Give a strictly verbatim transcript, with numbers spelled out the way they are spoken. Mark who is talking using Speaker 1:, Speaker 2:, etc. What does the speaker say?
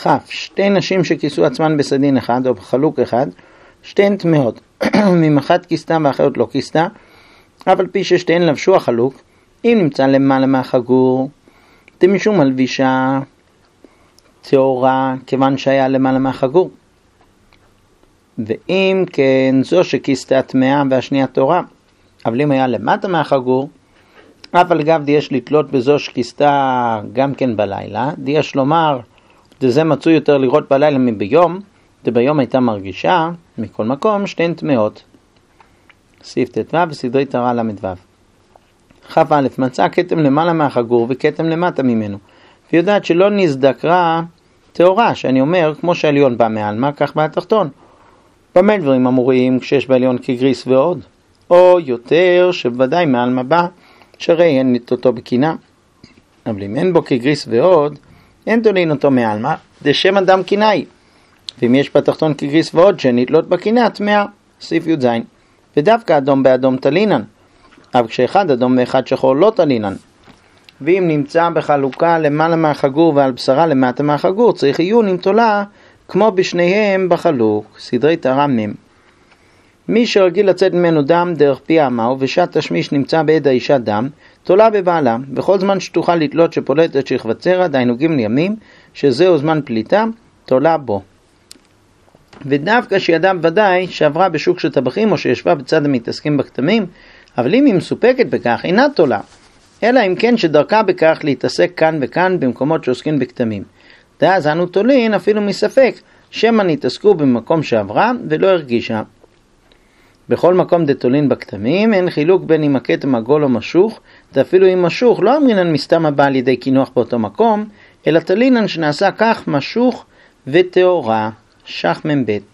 Speaker 1: כף, שתי נשים שכיסו עצמן בסדין אחד או בחלוק אחד, שתיהן טמאות, ממחת כיסתה ואחרת לא כיסתה, אבל פי ששתיהן לבשו החלוק, אם נמצא למעלה מהחגור, דמשום מלבישה טהורה כיוון שהיה למעלה מהחגור. ואם כן זו שכיסתה טמאה והשנייה טהורה, אבל אם היה למטה מהחגור, אבל אגב די יש לתלות בזו שכיסתה גם כן בלילה, די יש לומר, זה מצוי יותר לראות בלילה מביום, וביום הייתה מרגישה, מכל מקום, שתיהן טמאות. סעיף ט"ו וסדרי טהרה ל"ו. כ"א מצא כתם למעלה מהחגור וכתם למטה ממנו, ויודעת שלא נזדקרה טהורה, שאני אומר, כמו שהעליון בא מעלמה, כך בא התחתון. במה דברים אמורים כשיש בעליון כגריס ועוד? או יותר שבוודאי מעלמה בא, שהרי אין אותו בקינה. אבל אם אין בו כגריס ועוד, אין תולין אותו מעלמה, זה שם אדם קינאי. ואם יש בתחתון כגריס ועוד שנתלות בקינה, טמאה. סעיף י"ז. ודווקא אדום באדום תלינן, אבל כשאחד אדום ואחד שחור לא תלינן. ואם נמצא בחלוקה למעלה מהחגור ועל בשרה למטה מהחגור, צריך עיון עם תולה כמו בשניהם בחלוק. סדרי טהרה מ'. מי שרגיל לצאת ממנו דם דרך פי האמה ושעת תשמיש נמצא ביד האישה דם, תולה בבעלה, בכל זמן שתוכל לתלות שפולטת שכבת צרע, דהיינו ג' ימים, שזהו זמן פליטה, תולה בו. ודווקא שידע ודאי שעברה בשוק של טבחים או שישבה בצד המתעסקים בכתמים, אבל אם היא מסופקת בכך, אינה תולה, אלא אם כן שדרכה בכך להתעסק כאן וכאן במקומות שעוסקים בכתמים. ואז אנו תולין אפילו מספק, שמא נתעסקו במקום שעברה ולא הרגישה. בכל מקום דתולין בכתמים, אין חילוק בין אם הכתם עגול או משוך, ואפילו אם משוך לא אמרינן מסתם הבא על ידי כינוח באותו מקום, אלא תלינן שנעשה כך משוך וטהורה. שח מבית.